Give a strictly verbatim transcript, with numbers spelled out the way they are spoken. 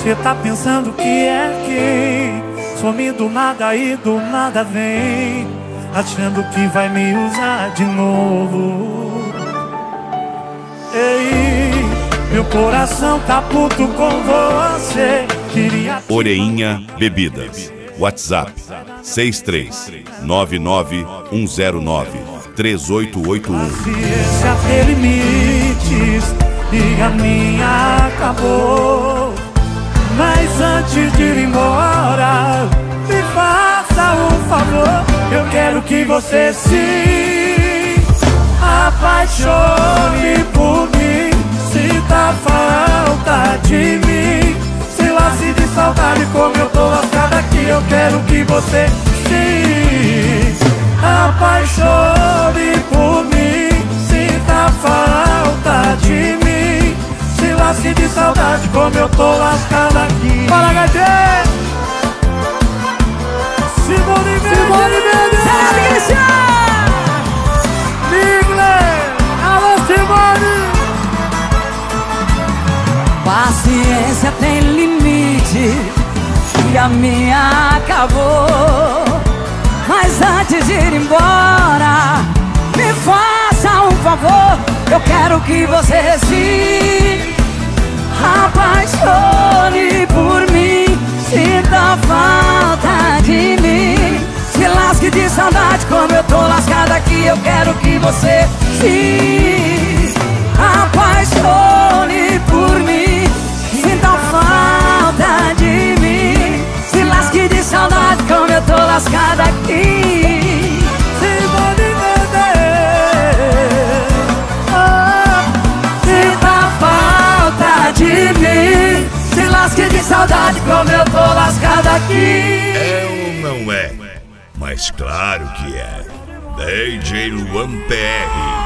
Cê tá pensando que é quem? Some do nada e do nada vem, achando que vai me usar de novo. Ei, meu coração tá puto com você. Queria... Oreinha Bebidas. WhatsApp seis três nove nove um zero nove três oito oito um. Paciência tem limites e a minha acabou. Mas antes de ir embora, me faça um favor. Eu quero que você se apaixone por mim. Sinta falta de mim, se lasse de saudade como eu tô lascado aqui. Eu quero que você se apaixone por mim. Sinta falta de mim, se lasse de saudade como eu tô lascado aqui. Fala, H D! Simone Mendes! Simone Mendes! Sabe, Cristiano! Migler! Alô, Simone! Paciência tem limite e a minha acabou. Mas antes de ir embora, me faça um favor. Eu quero que você se apaixone por mim. Sinta falta de mim, se lasque de saudade como eu tô lascado aqui. Eu quero que você se apaixone por mim. Sinta falta de mim, se lasque de saudade como eu tô lascado aqui. Simone Mendes! Sinta falta de mim, se lasque de saudade como eu tô lascado aqui. É ou não é? Mas claro que é. D J Luan P R.